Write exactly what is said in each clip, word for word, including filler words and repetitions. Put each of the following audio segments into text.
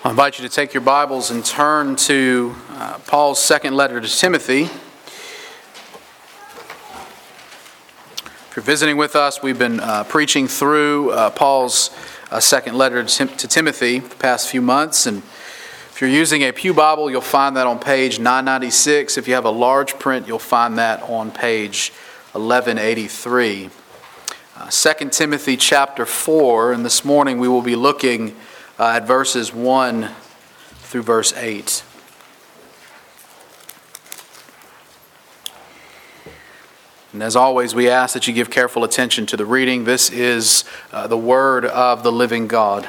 I invite you to take your Bibles and turn to uh, Paul's second letter to Timothy. If you're visiting with us, we've been uh, preaching through uh, Paul's uh, second letter to, Tim- to Timothy the past few months. And if you're using a Pew Bible, you'll find that on page nine ninety-six. If you have a large print, you'll find that on page eleven eighty-three. Uh, Second Timothy chapter four, and this morning we will be looking Uh, at verses one through verse eight. And as always, we ask that you give careful attention to the reading. This is uh, the word of the living God.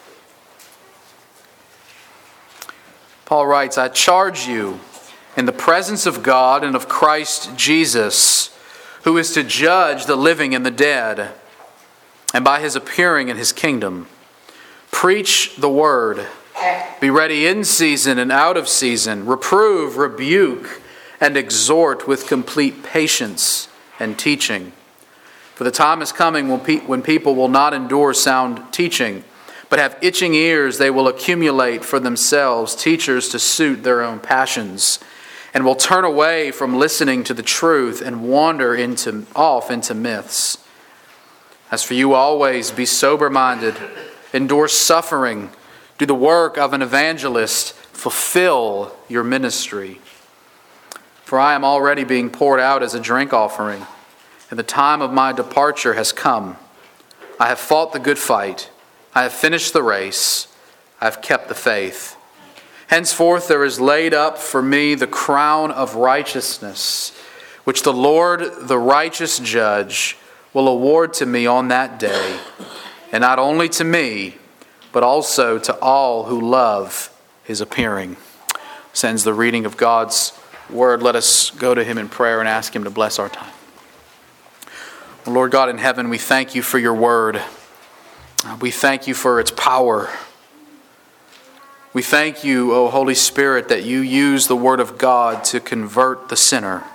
Paul writes, "I charge you in the presence of God and of Christ Jesus, who is to judge the living and the dead, and by his appearing in his kingdom. Preach the word. Be ready in season and out of season. Reprove, rebuke, and exhort with complete patience and teaching. For the time is coming when, pe- when people will not endure sound teaching, but have itching ears. They will accumulate for themselves teachers to suit their own passions, and will turn away from listening to the truth and wander into off into myths. As for you, always be sober-minded. Endure suffering, do the work of an evangelist, fulfill your ministry. For I am already being poured out as a drink offering, and the time of my departure has come. I have fought the good fight, I have finished the race, I have kept the faith. Henceforth there is laid up for me the crown of righteousness, which the Lord, the righteous judge, will award to me on that day. And not only to me, but also to all who love his appearing." Sends the reading of God's word. Let us go to him in prayer and ask him to bless our time. Lord God in heaven, we thank you for your word. We thank you for its power. We thank you, O Holy Spirit, that you use the word of God to convert the sinner.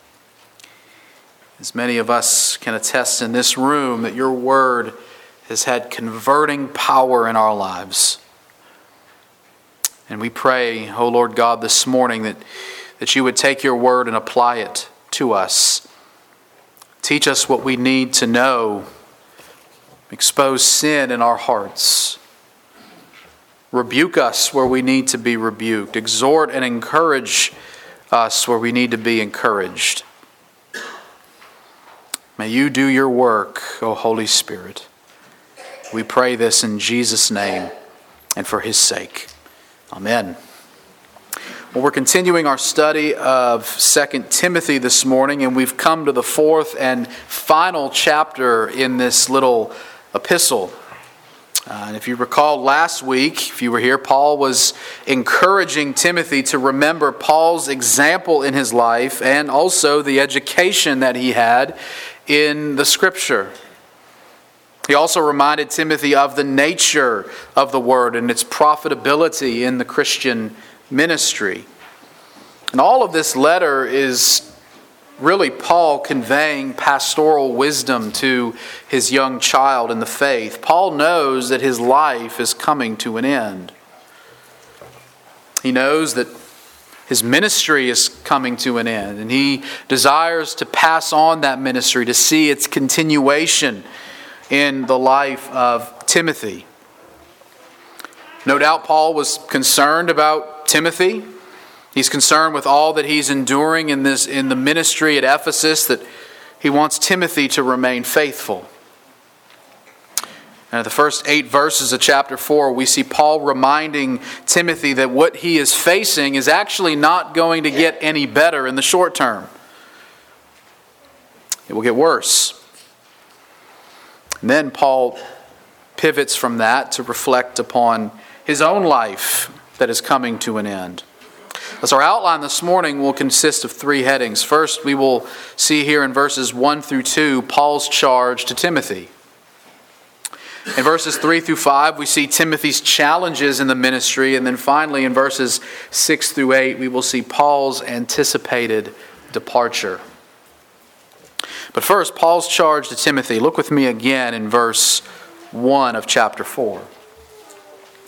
As many of us can attest in this room, that your word has had converting power in our lives. And we pray, O Lord God, this morning that, that you would take your word and apply it to us. Teach us what we need to know. Expose sin in our hearts. Rebuke us where we need to be rebuked. Exhort and encourage us where we need to be encouraged. May you do your work, O Holy Spirit. We pray this in Jesus' name and for his sake. Amen. Well, we're continuing our study of Second Timothy this morning, and we've come to the fourth and final chapter in this little epistle. Uh, and if you recall last week, if you were here, Paul was encouraging Timothy to remember Paul's example in his life and also the education that he had in the Scripture. He also reminded Timothy of the nature of the word and its profitability in the Christian ministry. And all of this letter is really Paul conveying pastoral wisdom to his young child in the faith. Paul knows that his life is coming to an end. He knows that his ministry is coming to an end, and he desires to pass on that ministry, to see its continuation in the life of Timothy. No doubt Paul was concerned about Timothy. He's concerned with all that he's enduring in this in the ministry at Ephesus, that he wants Timothy to remain faithful. And in the first eight verses of chapter four, we see Paul reminding Timothy that what he is facing is actually not going to get any better in the short term. It will get worse. And then Paul pivots from that to reflect upon his own life that is coming to an end. As our outline this morning will consist of three headings. First, we will see here in verses one through two, Paul's charge to Timothy. In verses three through five, we see Timothy's challenges in the ministry. And then finally, in verses six through eight, we will see Paul's anticipated departure. But first, Paul's charge to Timothy. Look with me again in verse one of chapter four.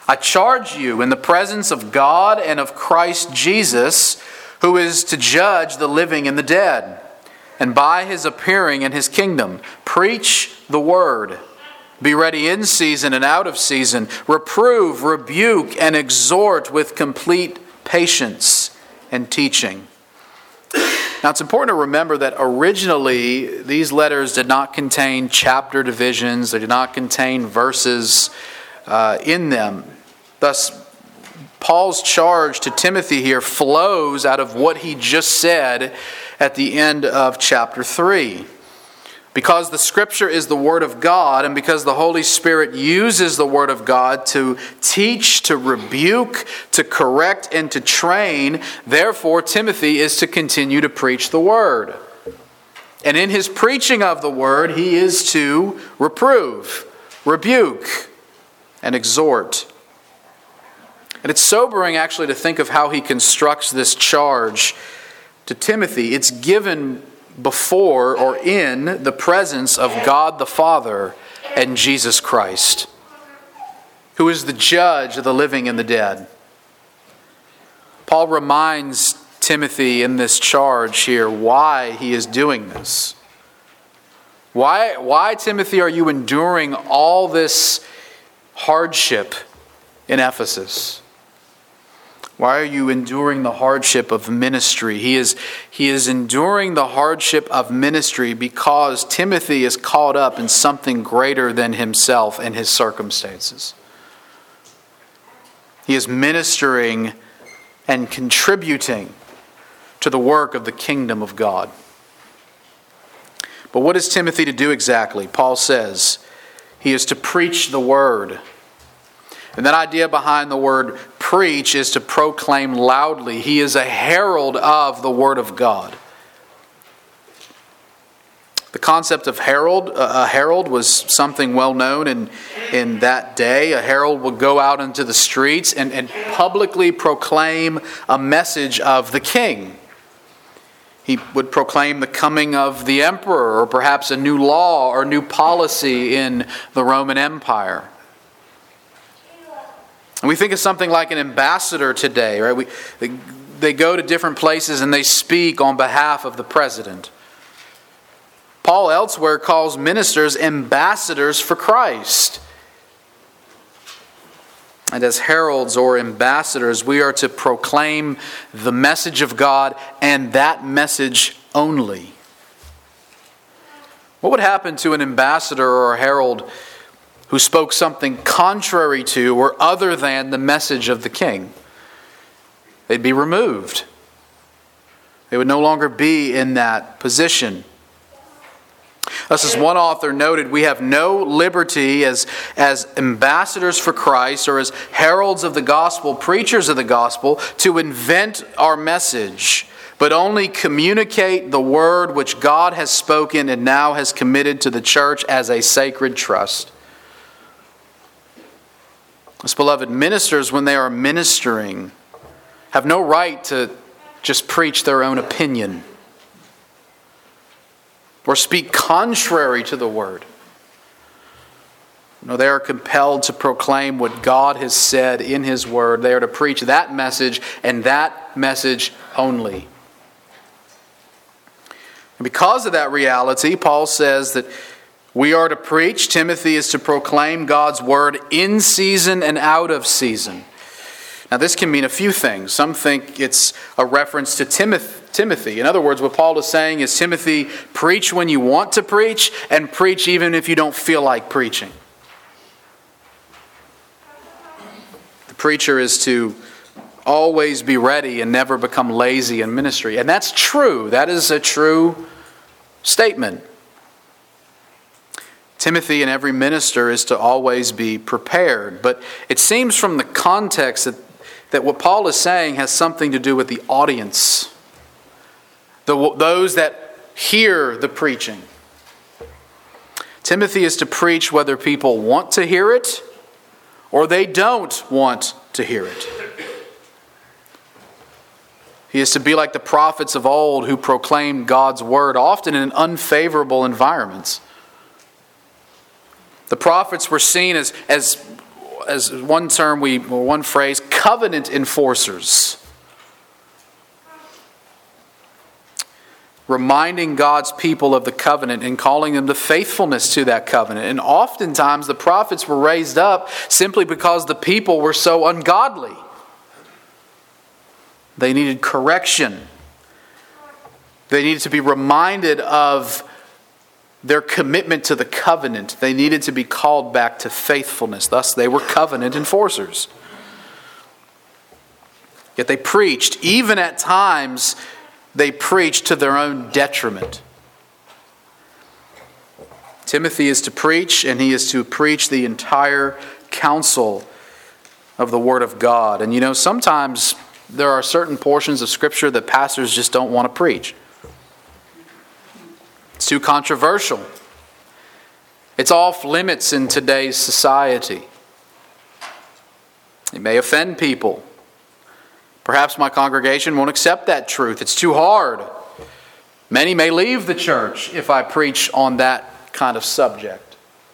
I charge you in the presence of God and of Christ Jesus, who is to judge the living and the dead, and by his appearing in his kingdom, preach the word. Be ready in season and out of season. Reprove, rebuke, and exhort with complete patience and teaching. Now, it's important to remember that originally these letters did not contain chapter divisions. They did not contain verses uh, in them. Thus, Paul's charge to Timothy here flows out of what he just said at the end of chapter three. Because the Scripture is the Word of God, and because the Holy Spirit uses the Word of God to teach, to rebuke, to correct, and to train, therefore Timothy is to continue to preach the Word. And in his preaching of the Word, he is to reprove, rebuke, and exhort. And it's sobering actually to think of how he constructs this charge to Timothy. It's given before or in the presence of God the Father and Jesus Christ, who is the judge of the living and the dead. Paul reminds Timothy in this charge here why he is doing this. Why, why, Timothy, are you enduring all this hardship in Ephesus? Why are you enduring the hardship of ministry? He is, he is enduring the hardship of ministry because Timothy is caught up in something greater than himself and his circumstances. He is ministering and contributing to the work of the kingdom of God. But what is Timothy to do exactly? Paul says he is to preach the word. And that idea behind the word preach is to proclaim loudly. He is a herald of the Word of God. The concept of herald, a herald was something well known in, in that day. A herald would go out into the streets and, and publicly proclaim a message of the king. He would proclaim the coming of the emperor, or perhaps a new law or new policy in the Roman Empire. And we think of something like an ambassador today, right? We, they, they go to different places and they speak on behalf of the president. Paul elsewhere calls ministers ambassadors for Christ. And as heralds or ambassadors, we are to proclaim the message of God and that message only. What would happen to an ambassador or a herald who spoke something contrary to or other than the message of the king? They'd be removed. They would no longer be in that position. Thus, as one author noted, we have no liberty as, as ambassadors for Christ or as heralds of the gospel, preachers of the gospel, to invent our message, but only communicate the word which God has spoken and now has committed to the church as a sacred trust. As beloved, ministers, when they are ministering, have no right to just preach their own opinion or speak contrary to the word. No, they are compelled to proclaim what God has said in His word. They are to preach that message and that message only. And because of that reality, Paul says that we are to preach. Timothy is to proclaim God's word in season and out of season. Now, this can mean a few things. Some think it's a reference to Timothy. In other words, what Paul is saying is, Timothy, preach when you want to preach, and preach even if you don't feel like preaching. The preacher is to always be ready and never become lazy in ministry. And that's true. That is a true statement. Timothy and every minister is to always be prepared. But it seems from the context that, that what Paul is saying has something to do with the audience. The, those that hear the preaching. Timothy is to preach whether people want to hear it or they don't want to hear it. He is to be like the prophets of old who proclaimed God's word, often in unfavorable environments. The prophets were seen as, as as one term, we or one phrase, covenant enforcers. Reminding God's people of the covenant and calling them to faithfulness to that covenant. And oftentimes the prophets were raised up simply because the people were so ungodly. They needed correction. They needed to be reminded of their commitment to the covenant. They needed to be called back to faithfulness. Thus, they were covenant enforcers. Yet they preached, even at times, they preached to their own detriment. Timothy is to preach, and he is to preach the entire counsel of the Word of God. And you know, sometimes there are certain portions of Scripture that pastors just don't want to preach. It's too controversial. It's off limits in today's society. It may offend people. Perhaps my congregation won't accept that truth. It's too hard. Many may leave the church if I preach on that kind of subject.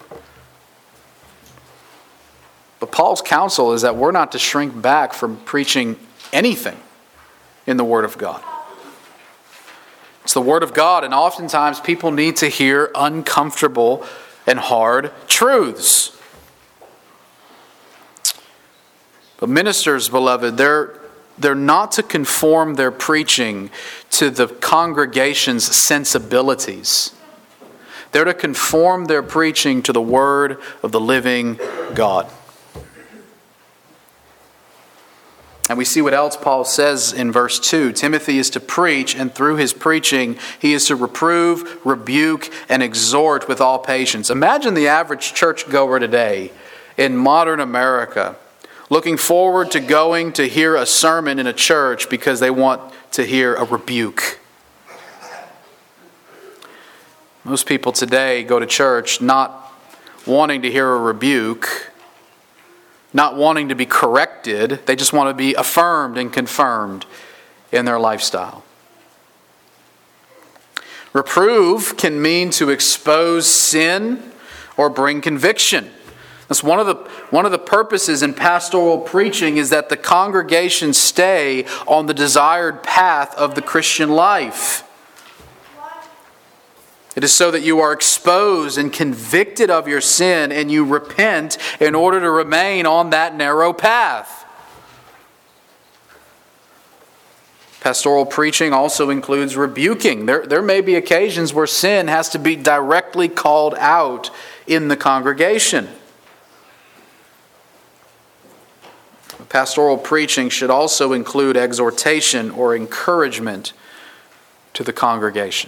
But Paul's counsel is that we're not to shrink back from preaching anything in the Word of God. It's the Word of God, and oftentimes people need to hear uncomfortable and hard truths. But ministers, beloved, they're They're not to conform their preaching to the congregation's sensibilities. They're to conform their preaching to the Word of the living God. And we see what else Paul says in verse two. Timothy is to preach, and through his preaching, he is to reprove, rebuke, and exhort with all patience. Imagine the average churchgoer today in modern America looking forward to going to hear a sermon in a church because they want to hear a rebuke. Most people today go to church not wanting to hear a rebuke, not wanting to be corrected. They just want to be affirmed and confirmed in their lifestyle. Reprove can mean to expose sin or bring conviction. That's one of the one of the purposes in pastoral preaching, is that the congregation stay on the desired path of the Christian life. It is so that you are exposed and convicted of your sin, and you repent in order to remain on that narrow path. Pastoral preaching also includes rebuking. There, there may be occasions where sin has to be directly called out in the congregation. Pastoral preaching should also include exhortation or encouragement to the congregation.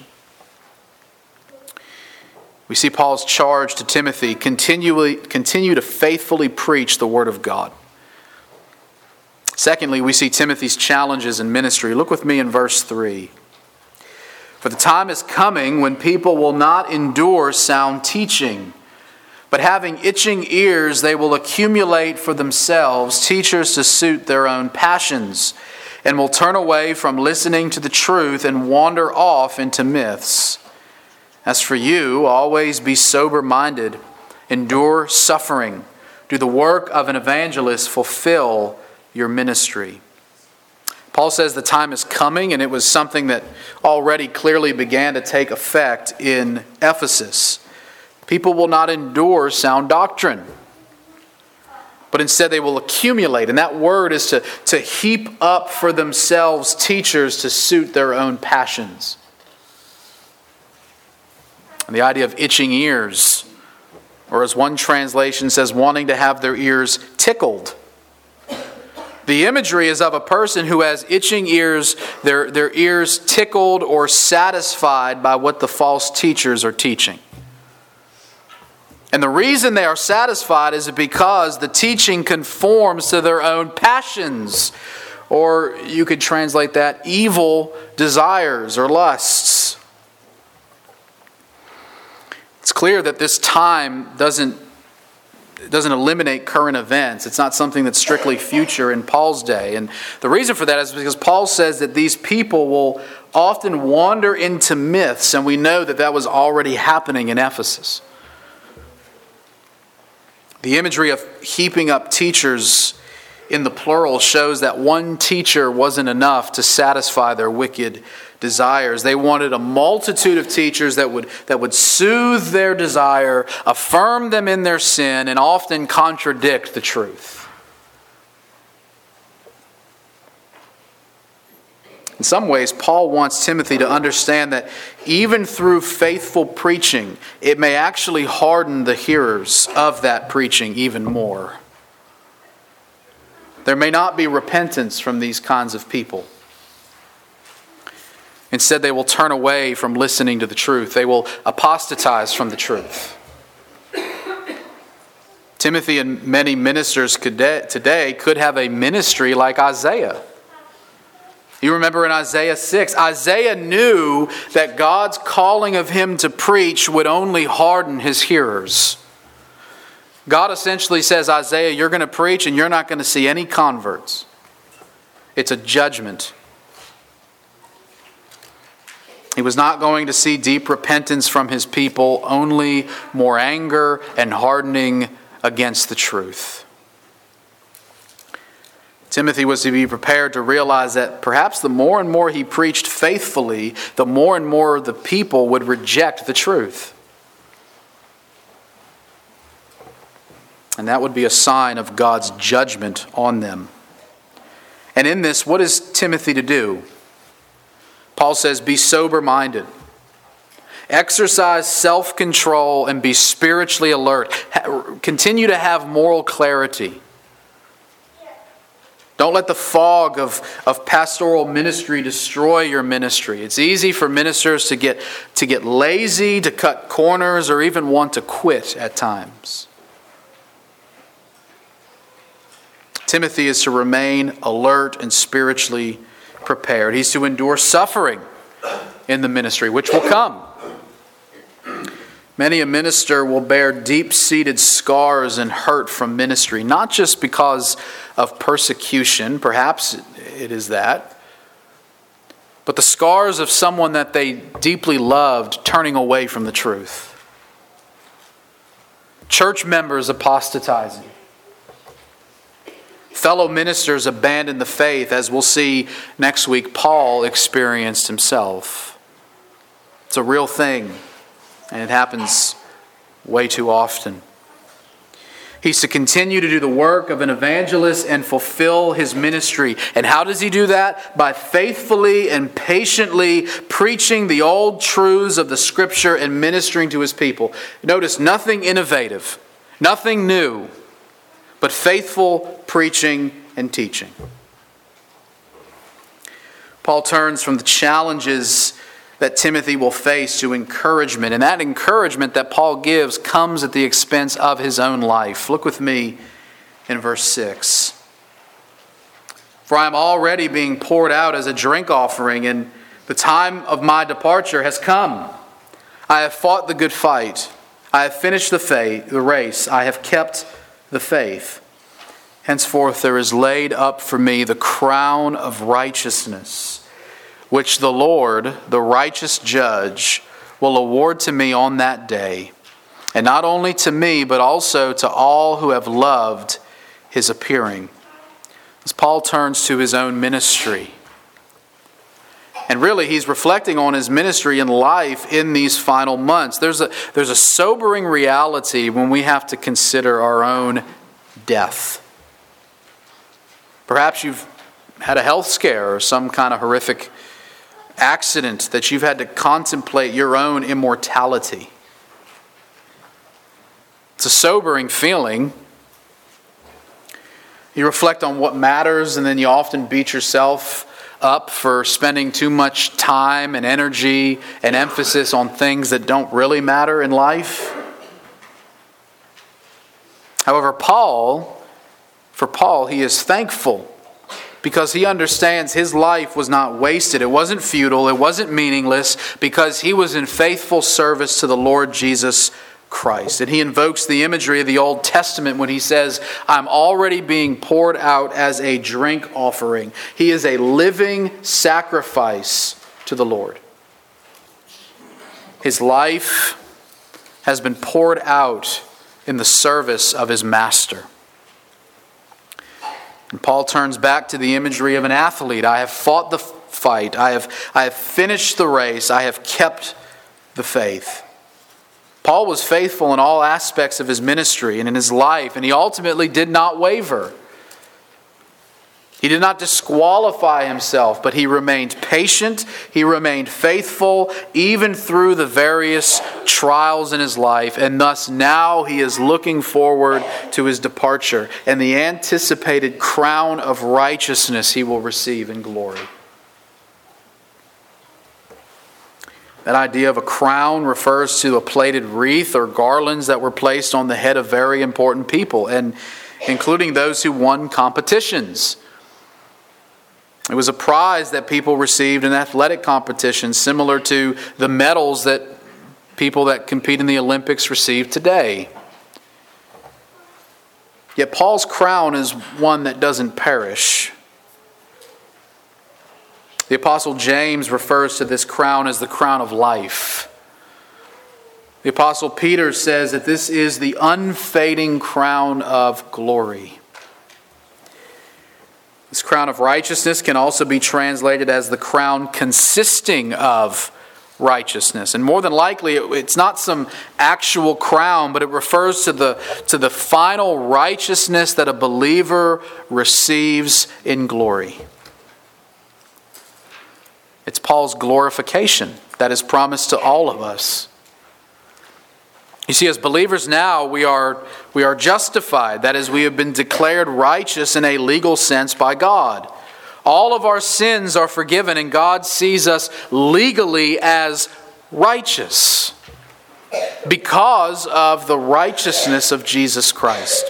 We see Paul's charge to Timothy: continually, continue to faithfully preach the Word of God. Secondly, we see Timothy's challenges in ministry. Look with me in verse three. For the time is coming when people will not endure sound teaching, but having itching ears, they will accumulate for themselves teachers to suit their own passions, and will turn away from listening to the truth and wander off into myths. As for you, always be sober-minded, endure suffering, do the work of an evangelist, fulfill your ministry. Paul says the time is coming, and it was something that already clearly began to take effect in Ephesus. People will not endure sound doctrine, but instead they will accumulate. And that word is to, to heap up for themselves teachers to suit their own passions. And the idea of itching ears, or as one translation says, wanting to have their ears tickled. The imagery is of a person who has itching ears, their, their ears tickled or satisfied by what the false teachers are teaching. And the reason they are satisfied is because the teaching conforms to their own passions. Or you could translate that evil desires or lusts. It's clear that this time doesn't, doesn't eliminate current events. It's not something that's strictly future in Paul's day. And the reason for that is because Paul says that these people will often wander into myths. And we know that that was already happening in Ephesus. The imagery of heaping up teachers in the plural shows that one teacher wasn't enough to satisfy their wicked desires. They wanted a multitude of teachers that would, that would soothe their desire, affirm them in their sin, and often contradict the truth. In some ways, Paul wants Timothy to understand that even through faithful preaching, it may actually harden the hearers of that preaching even more. There may not be repentance from these kinds of people. Instead, they will turn away from listening to the truth. They will apostatize from the truth. Timothy and many ministers today could have a ministry like Isaiah. You remember in Isaiah six, Isaiah knew that God's calling of him to preach would only harden his hearers. God essentially says, Isaiah, you're going to preach and you're not going to see any converts. It's a judgment. He was not going to see deep repentance from his people, only more anger and hardening against the truth. Timothy was to be prepared to realize that perhaps the more and more he preached faithfully, the more and more the people would reject the truth. And that would be a sign of God's judgment on them. And in this, what is Timothy to do? Paul says, be sober-minded. Exercise self-control and be spiritually alert. Continue to have moral clarity. Don't let the fog of, of pastoral ministry destroy your ministry. It's easy for ministers to get, to get lazy, to cut corners, or even want to quit at times. Timothy is to remain alert and spiritually prepared. He's to endure suffering in the ministry, which will come. Many a minister will bear deep-seated scars and hurt from ministry, not just because of persecution, perhaps it is that, but the scars of someone that they deeply loved turning away from the truth. Church members apostatizing. Fellow ministers abandon the faith, as we'll see next week Paul experienced himself. It's a real thing. And it happens way too often. He's to continue to do the work of an evangelist and fulfill his ministry. And how does he do that? By faithfully and patiently preaching the old truths of the Scripture and ministering to his people. Notice, nothing innovative, nothing new, but faithful preaching and teaching. Paul turns from the challenges that Timothy will face to encouragement. And that encouragement that Paul gives comes at the expense of his own life. Look with me in verse six. For I am already being poured out as a drink offering, and the time of my departure has come. I have fought the good fight. I have finished the faith, the race. I have kept the faith. Henceforth there is laid up for me the crown of righteousness, which the Lord, the righteous judge, will award to me on that day, and not only to me, but also to all who have loved his appearing. As Paul turns to his own ministry, and really he's reflecting on his ministry and life in these final months. There's a, there's a sobering reality when we have to consider our own death. Perhaps you've had a health scare or some kind of horrific accident that you've had to contemplate your own immortality. It's a sobering feeling. You reflect on what matters, and then you often beat yourself up for spending too much time and energy and emphasis on things that don't really matter in life. However, Paul, for Paul, he is thankful, because he understands his life was not wasted. It wasn't futile. It wasn't meaningless, because he was in faithful service to the Lord Jesus Christ. And he invokes the imagery of the Old Testament when he says, I'm already being poured out as a drink offering. He is a living sacrifice to the Lord. His life has been poured out in the service of his master. And Paul turns back to the imagery of an athlete. I have fought the fight. I have, I have finished the race. I have kept the faith. Paul was faithful in all aspects of his ministry and in his life, and he ultimately did not waver. He did not disqualify himself, but he remained patient. He remained faithful even through the various trials in his life. And thus now he is looking forward to his departure and the anticipated crown of righteousness he will receive in glory. That idea of a crown refers to a plated wreath or garlands that were placed on the head of very important people, and including those who won competitions. It was a prize that people received in athletic competitions, similar to the medals that people that compete in the Olympics receive today. Yet Paul's crown is one that doesn't perish. The Apostle James refers to this crown as the crown of life. The Apostle Peter says that this is the unfading crown of glory. This crown of righteousness can also be translated as the crown consisting of righteousness. And more than likely, it's not some actual crown, but it refers to the, to the final righteousness that a believer receives in glory. It's Paul's glorification that is promised to all of us. You see, as believers now, we are, we are justified. That is, we have been declared righteous in a legal sense by God. All of our sins are forgiven, and God sees us legally as righteous because of the righteousness of Jesus Christ.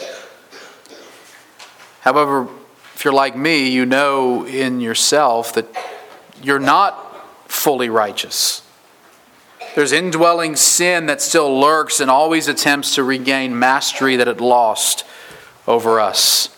However, if you're like me, you know in yourself that you're not fully righteous. There's indwelling sin that still lurks and always attempts to regain mastery that it lost over us.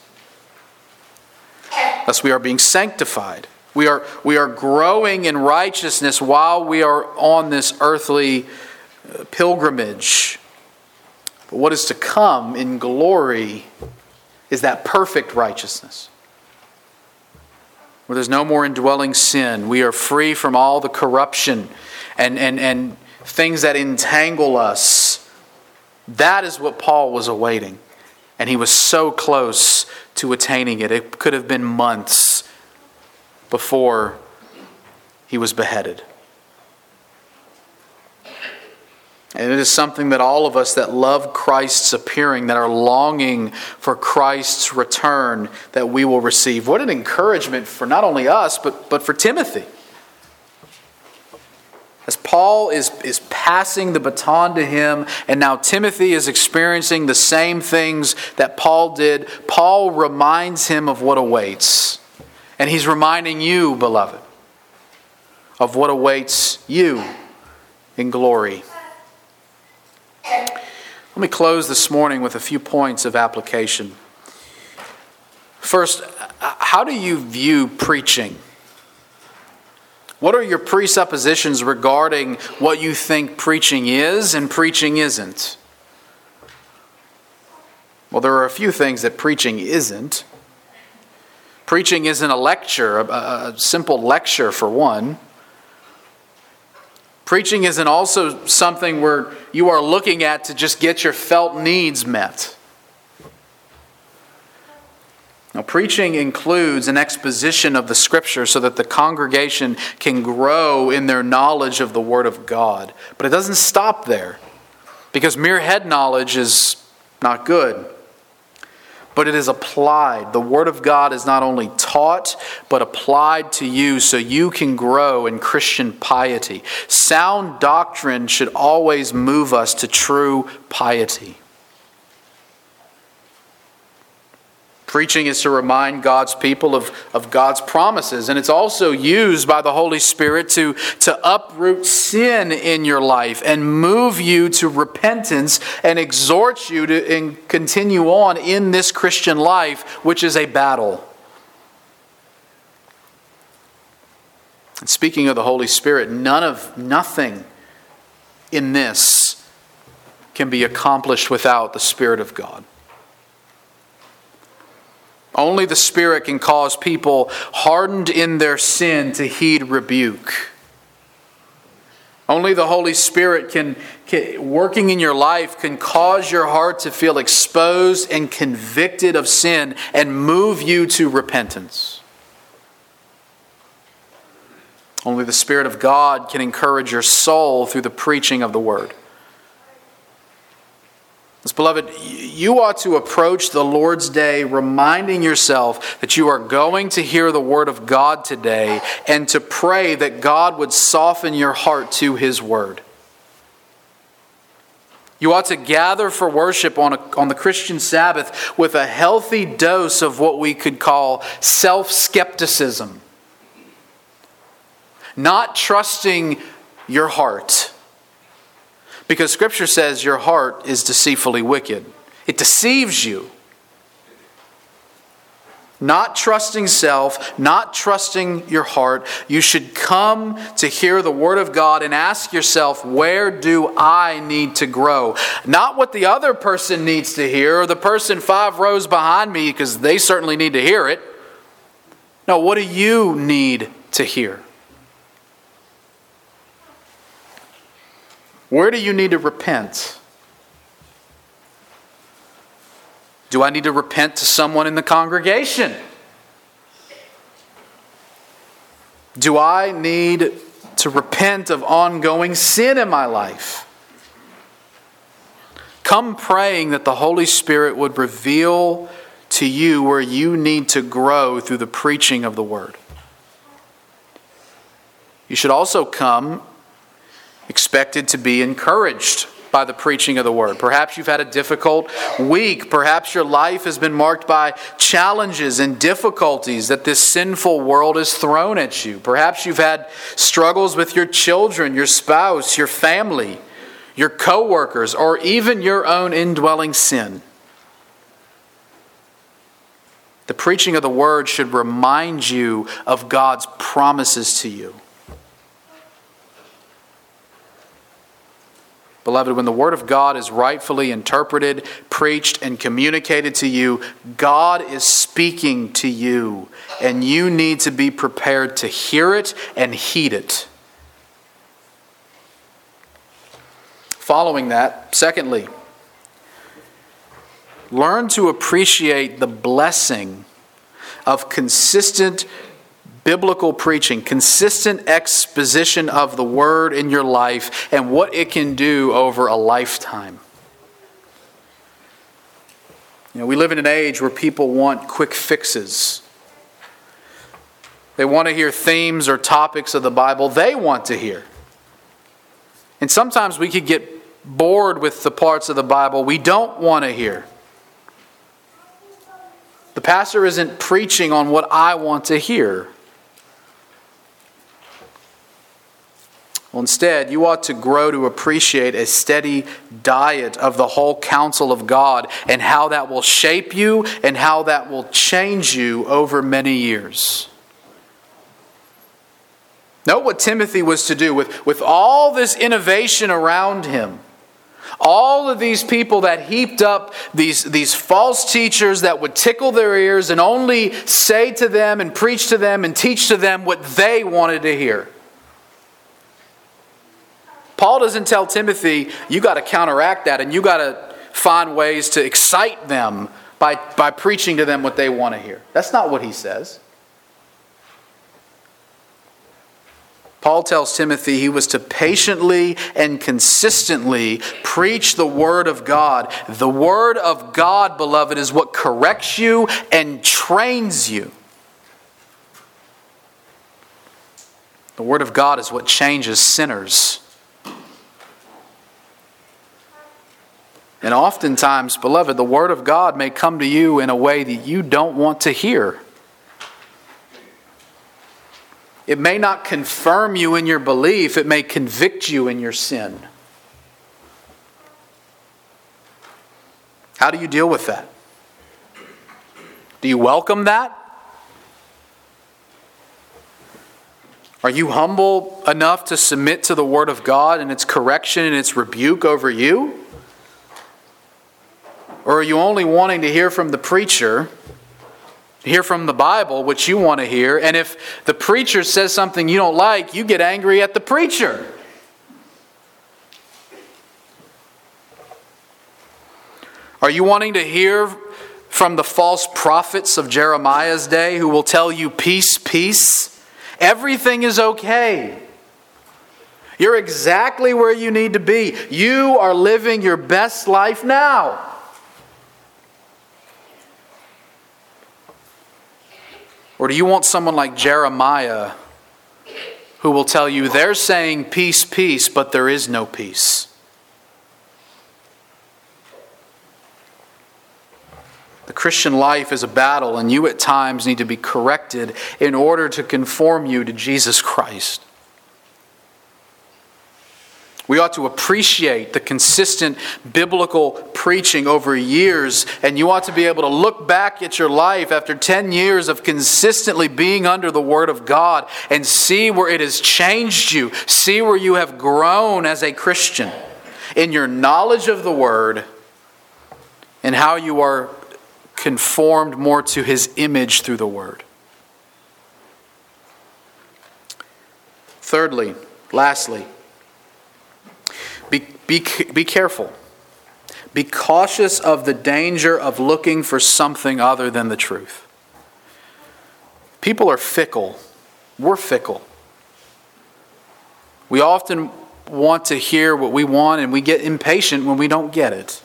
Thus we are being sanctified. We are, we are growing in righteousness while we are on this earthly pilgrimage. But what is to come in glory is that perfect righteousness, where there's no more indwelling sin. We are free from all the corruption and, and, and things that entangle us. That is what Paul was awaiting. And he was so close to attaining it. It could have been months before he was beheaded. And it is something that all of us that love Christ's appearing, that are longing for Christ's return, that we will receive. What an encouragement for not only us, but, but for Timothy. As Paul is, is passing the baton to him, and now Timothy is experiencing the same things that Paul did, Paul reminds him of what awaits. And he's reminding you, beloved, of what awaits you in glory. Let me close this morning with a few points of application. First, how do you view preaching? What are your presuppositions regarding what you think preaching is and preaching isn't? Well, there are a few things that preaching isn't. Preaching isn't a lecture, a, a simple lecture for one. Preaching isn't also something where you are looking at to just get your felt needs met. Now, preaching includes an exposition of the Scripture so that the congregation can grow in their knowledge of the Word of God. But it doesn't stop there, because mere head knowledge is not good. But it is applied. The Word of God is not only taught, but applied to you so you can grow in Christian piety. Sound doctrine should always move us to true piety. Preaching is to remind God's people of, of God's promises. And it's also used by the Holy Spirit to, to uproot sin in your life and move you to repentance and exhort you to and continue on in this Christian life, which is a battle. And speaking of the Holy Spirit, none of nothing in this can be accomplished without the Spirit of God. Only the Spirit can cause people hardened in their sin to heed rebuke. Only the Holy Spirit can, can, working in your life, can cause your heart to feel exposed and convicted of sin and move you to repentance. Only the Spirit of God can encourage your soul through the preaching of the Word. Thus, beloved, you ought to approach the Lord's Day reminding yourself that you are going to hear the Word of God today and to pray that God would soften your heart to His Word. You ought to gather for worship on, a, on the Christian Sabbath with a healthy dose of what we could call self-skepticism. Not trusting your heart. Because Scripture says your heart is deceitfully wicked. It deceives you. Not trusting self, not trusting your heart. You should come to hear the Word of God and ask yourself, where do I need to grow? Not what the other person needs to hear or the person five rows behind me, because they certainly need to hear it. No, what do you need to hear? Where do you need to repent? Do I need to repent to someone in the congregation? Do I need to repent of ongoing sin in my life? Come praying that the Holy Spirit would reveal to you where you need to grow through the preaching of the Word. You should also come expected to be encouraged by the preaching of the Word. Perhaps you've had a difficult week. Perhaps your life has been marked by challenges and difficulties that this sinful world has thrown at you. Perhaps you've had struggles with your children, your spouse, your family, your co-workers, or even your own indwelling sin. The preaching of the Word should remind you of God's promises to you. Beloved, when the Word of God is rightfully interpreted, preached, and communicated to you, God is speaking to you, and you need to be prepared to hear it and heed it. Following that, secondly, learn to appreciate the blessing of consistent biblical preaching, consistent exposition of the Word in your life and what it can do over a lifetime. You know, we live in an age where people want quick fixes. They want to hear themes or topics of the Bible they want to hear. And sometimes we could get bored with the parts of the Bible we don't want to hear. The pastor isn't preaching on what I want to hear. Well, instead, you ought to grow to appreciate a steady diet of the whole counsel of God and how that will shape you and how that will change you over many years. Note what Timothy was to do with, with all this innovation around him. All of these people that heaped up these, these false teachers that would tickle their ears and only say to them and preach to them and teach to them what they wanted to hear. Paul doesn't tell Timothy, you got to counteract that and you got to find ways to excite them by, by preaching to them what they want to hear. That's not what he says. Paul tells Timothy he was to patiently and consistently preach the Word of God. The Word of God, beloved, is what corrects you and trains you. The Word of God is what changes sinners. And oftentimes, beloved, the Word of God may come to you in a way that you don't want to hear. It may not confirm you in your belief. It may convict you in your sin. How do you deal with that? Do you welcome that? Are you humble enough to submit to the Word of God and its correction and its rebuke over you? Or are you only wanting to hear from the preacher, hear from the Bible, which you want to hear, and if the preacher says something you don't like, you get angry at the preacher? Are you wanting to hear from the false prophets of Jeremiah's day who will tell you peace, peace? Everything is okay. You're exactly where you need to be. You are living your best life now. Or do you want someone like Jeremiah who will tell you they're saying peace, peace, but there is no peace? The Christian life is a battle, and you at times need to be corrected in order to conform you to Jesus Christ. We ought to appreciate the consistent biblical preaching over years, and you ought to be able to look back at your life after ten years of consistently being under the Word of God and see where it has changed you, see where you have grown as a Christian in your knowledge of the Word and how you are conformed more to His image through the Word. Thirdly, lastly, be, be, be careful. Be cautious of the danger of looking for something other than the truth. People are fickle. We're fickle. We often want to hear what we want, and we get impatient when we don't get it.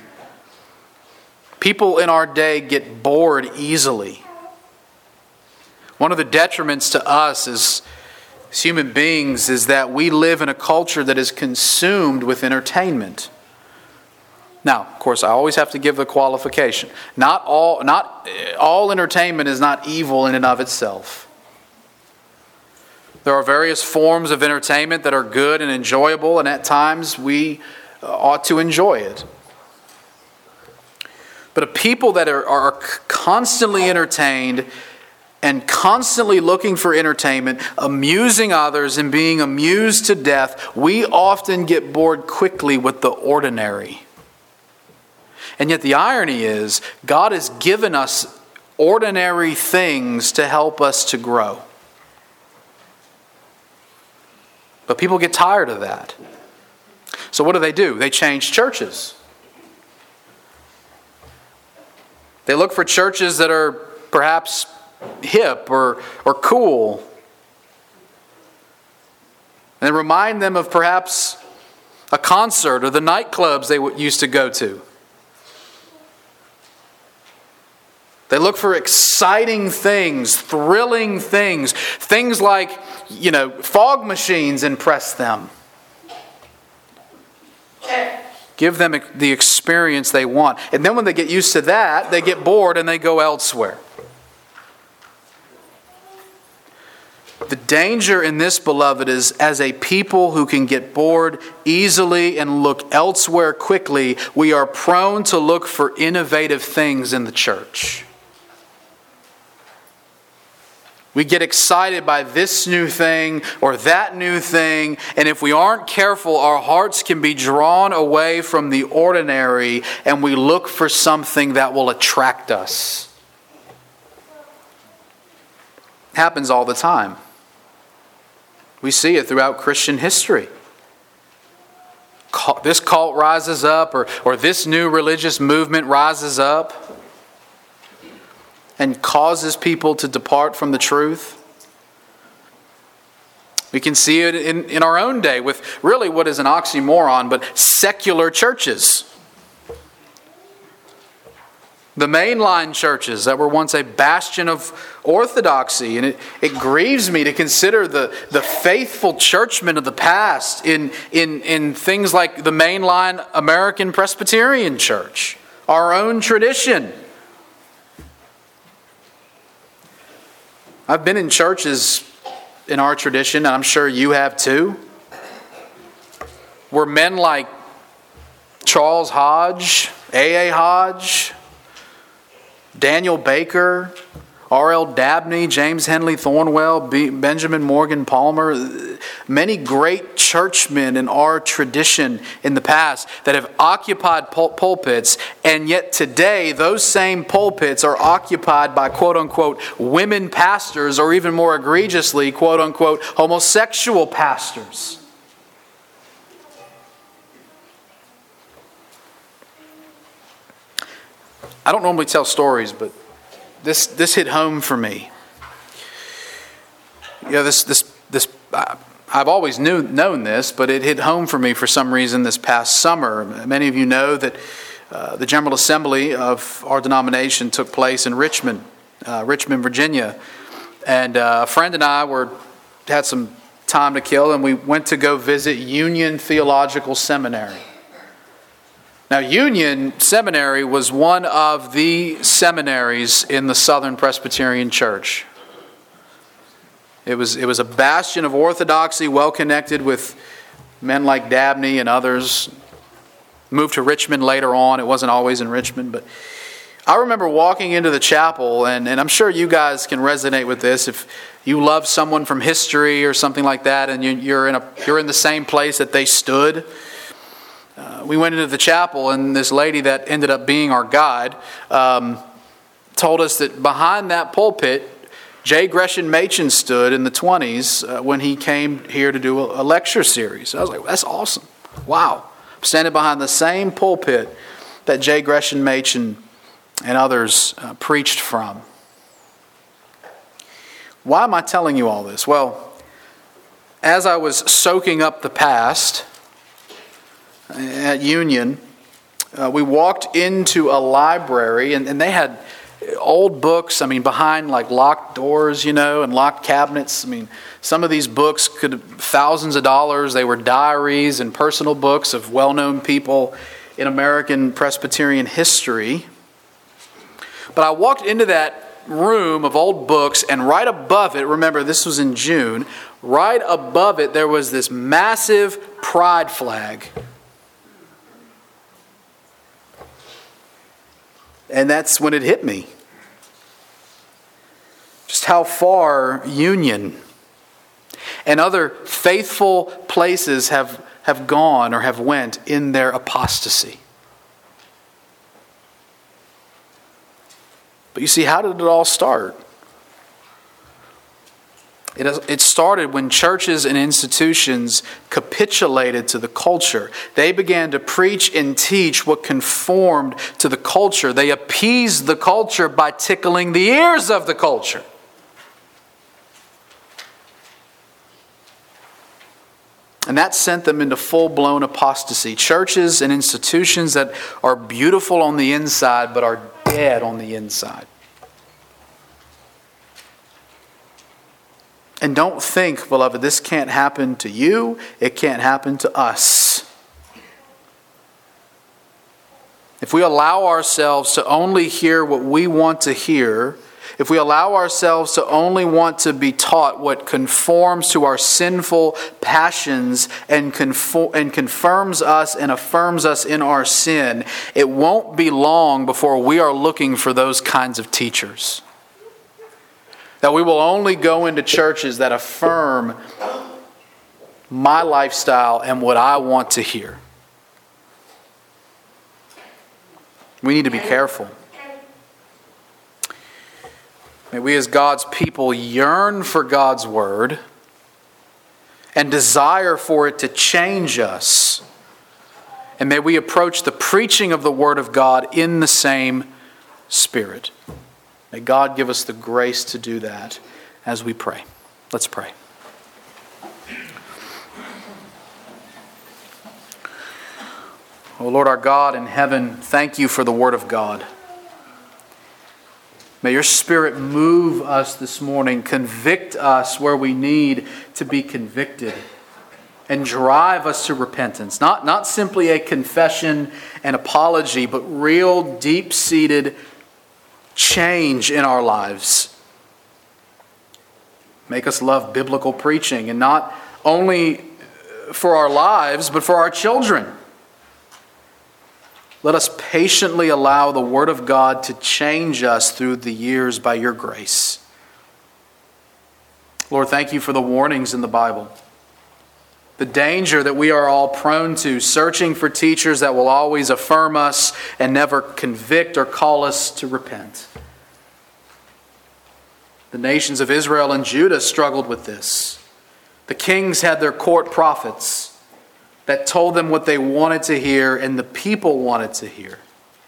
People in our day get bored easily. One of the detriments to us as, as human beings is that we live in a culture that is consumed with entertainment. Now, of course, I always have to give the qualification. Not all, not all entertainment is not evil in and of itself. There are various forms of entertainment that are good and enjoyable, and at times we ought to enjoy it. But a people that are, are constantly entertained and constantly looking for entertainment, amusing others and being amused to death, we often get bored quickly with the ordinary. And yet the irony is, God has given us ordinary things to help us to grow. But people get tired of that. So what do they do? They change churches. They look for churches that are perhaps hip or, or cool. And remind them of perhaps a concert or the nightclubs they used to go to. They look for exciting things, thrilling things. Things like, you know, fog machines impress them. Give them the experience they want. And then when they get used to that, they get bored and they go elsewhere. The danger in this, beloved, is as a people who can get bored easily and look elsewhere quickly, we are prone to look for innovative things in the church. We get excited by this new thing or that new thing, and if we aren't careful, our hearts can be drawn away from the ordinary, and we look for something that will attract us. It happens all the time. We see it throughout Christian history. This cult rises up, or, or this new religious movement rises up and causes people to depart from the truth. We can see it in, in our own day with really what is an oxymoron, but secular churches. The mainline churches that were once a bastion of orthodoxy. And it, it grieves me to consider the, the faithful churchmen of the past in, in, in things like the mainline American Presbyterian Church, our own tradition. I've been in churches in our tradition, and I'm sure you have too, where men like Charles Hodge, A A Hodge, Daniel Baker, R L Dabney, James Henley Thornwell, B- Benjamin Morgan Palmer, many great churchmen in our tradition in the past that have occupied pul- pulpits, and yet today those same pulpits are occupied by quote-unquote women pastors, or even more egregiously, quote-unquote homosexual pastors. I don't normally tell stories, but This this hit home for me. You know, this this this I've always knew known this, but it hit home for me for some reason this past summer. Many of you know that uh, the General Assembly of our denomination took place in Richmond, uh, Richmond, Virginia, and uh, a friend and I were had some time to kill, and we went to go visit Union Theological Seminary. Now, Union Seminary was one of the seminaries in the Southern Presbyterian Church. It was, it was a bastion of orthodoxy, well connected with men like Dabney and others. Moved to Richmond later on. It wasn't always in Richmond, but I remember walking into the chapel, and, and I'm sure you guys can resonate with this. If you love someone from history or something like that, and you, you're in a you're in the same place that they stood. Uh, we went into the chapel, and this lady that ended up being our guide um, told us that behind that pulpit, J. Gresham Machen stood in the twenties uh, when he came here to do a, a lecture series. I was like, that's awesome. Wow. I'm standing behind the same pulpit that J. Gresham Machen and others uh, preached from. Why am I telling you all this? Well, as I was soaking up the past at Union, uh, we walked into a library, and, and they had old books, I mean, behind like locked doors, you know, and locked cabinets. I mean, some of these books could have thousands of dollars. They were diaries and personal books of well-known people in American Presbyterian history. But I walked into that room of old books, and right above it, remember this was in June, right above it there was this massive pride flag. And that's when it hit me. Just how far Union and other faithful places have, have gone or have went in their apostasy. But you see, how did it all start? It, it started when churches and institutions capitulated to the culture. They began to preach and teach what conformed to the culture. They appeased the culture by tickling the ears of the culture. And that sent them into full-blown apostasy. Churches and institutions that are beautiful on the inside but are dead on the inside. And don't think, beloved, this can't happen to you. It can't happen to us. If we allow ourselves to only hear what we want to hear, if we allow ourselves to only want to be taught what conforms to our sinful passions and, conform, and confirms us and affirms us in our sin, it won't be long before we are looking for those kinds of teachers. That we will only go into churches that affirm my lifestyle and what I want to hear. We need to be careful. May we as God's people yearn for God's word and desire for it to change us. And may we approach the preaching of the word of God in the same spirit. May God give us the grace to do that as we pray. Let's pray. Oh Lord our God in heaven, thank you for the word of God. May your Spirit move us this morning, convict us where we need to be convicted, and drive us to repentance. Not, not simply a confession and apology, but real deep-seated change in our lives. Make us love biblical preaching, and not only for our lives, but for our children. Let us patiently allow the Word of God to change us through the years by your grace. Lord, thank you for the warnings in the Bible. The danger that we are all prone to, searching for teachers that will always affirm us and never convict or call us to repent. The nations of Israel and Judah struggled with this. The kings had their court prophets that told them what they wanted to hear and the people wanted to hear.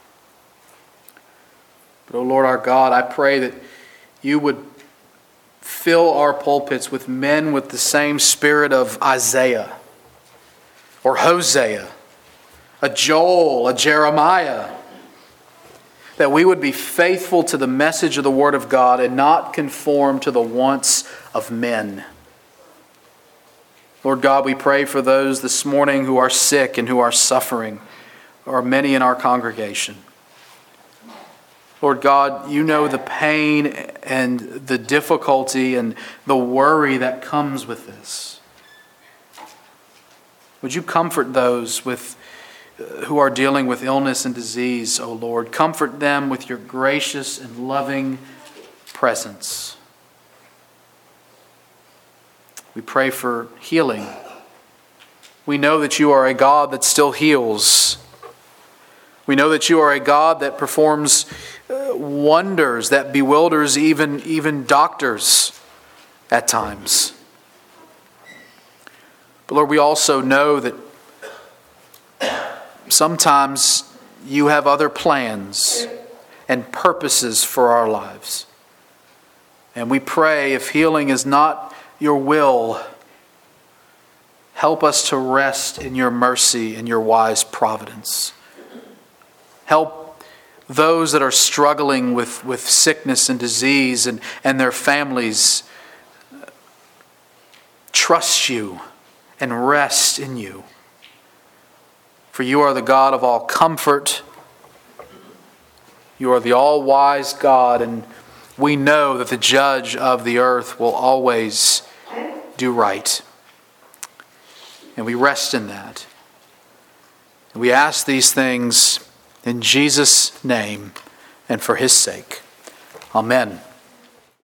But, oh Lord our God, I pray that you would fill our pulpits with men with the same spirit of Isaiah or Hosea, a Joel, a Jeremiah, that we would be faithful to the message of the Word of God and not conform to the wants of men. Lord God, we pray for those this morning who are sick and who are suffering. There are many in our congregation. Lord God, you know the pain and the difficulty and the worry that comes with this. Would you comfort those with who are dealing with illness and disease, O Lord? Comfort them with your gracious and loving presence. We pray for healing. We know that you are a God that still heals. We know that you are a God that performs wonders, that bewilders even, even doctors at times. But Lord, we also know that sometimes you have other plans and purposes for our lives. And we pray, if healing is not your will, help us to rest in your mercy and your wise providence. Help those that are struggling with, with sickness and disease and, and their families trust you and rest in you. For you are the God of all comfort. You are the all-wise God, and we know that the judge of the earth will always do right. And we rest in that. And we ask these things in Jesus' name and for his sake. Amen.